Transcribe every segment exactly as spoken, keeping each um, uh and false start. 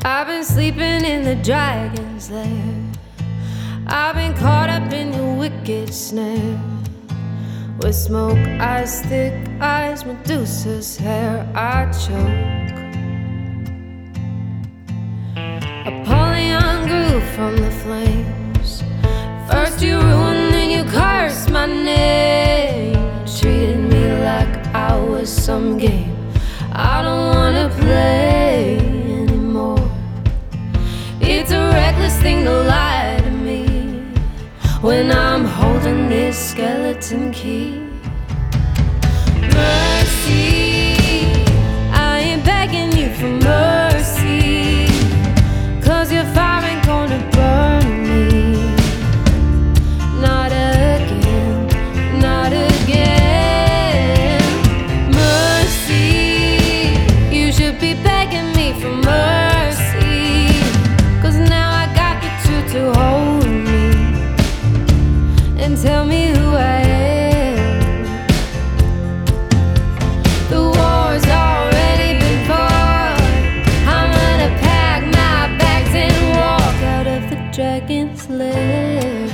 I've been sleeping in the dragon's lair. I've been caught up in your wicked snare. With smoke eyes, thick eyes, Medusa's hair, I choke. Apollyon grew from the flames. First you ruined, then you cursed my name. Treated me like I was some game I don't wanna play anymore. It's a reckless thing to lie to me when I'm holding this skeleton key. Mercy, I ain't begging you for mercy, 'cause your fire ain't gonna burn me. Not again, not again. Mercy, you should be begging me for mercy, 'cause now I got the truth to hold me and tell me who I am. The war's already been fought. I'm gonna pack my bags and walk out of the dragon's lair.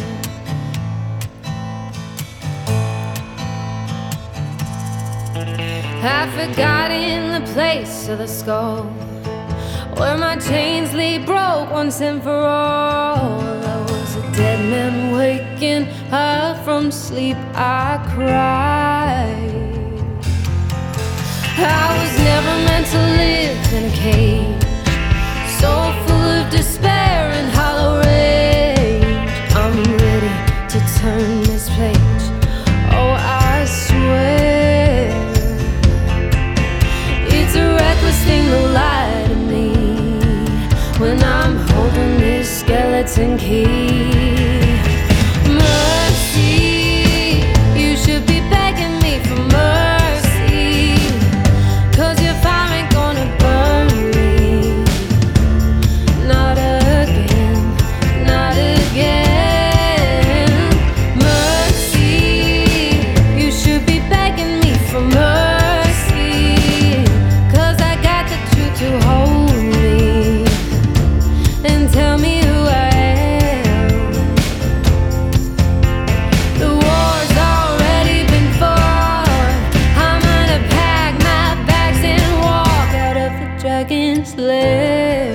I've forgotten the place of the skull, where my chains lay broke once and for all. I was a dead man waking up from sleep, I cried. I was never meant to live in a cage, so full of despair and hollow rage. I'm ready to turn this page, oh I swear. It's a reckless thing to lie to me when I'm holding this skeleton key. Mercy, you should be begging me for mercy, 'cause your fire ain't gonna burn me. Not again, not again. Mercy, you should be begging me for mercy, 'cause I got the truth to hold me and tell me who I am. The war's already been fought. I'm gonna pack my bags and walk out of the dragon's lair.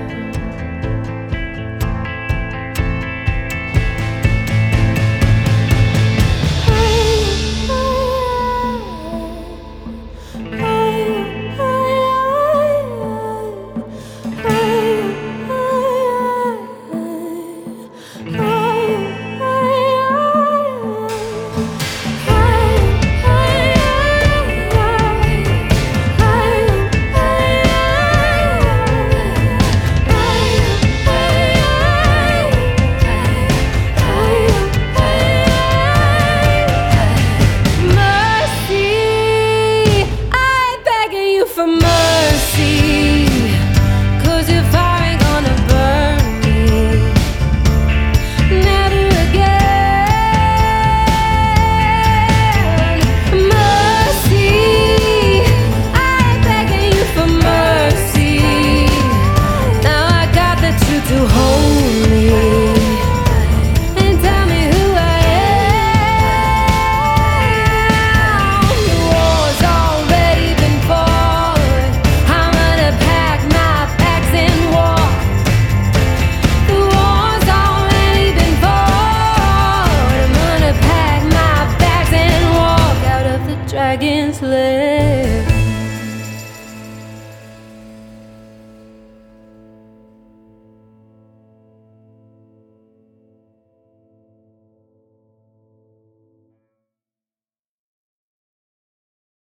For mercy, 'cause your fire ain't gonna burn me. Never again. Mercy, I ain't begging you for mercy. Now I got the truth to hold me and tell me who I am. The war's already been fought. Dragon's lair.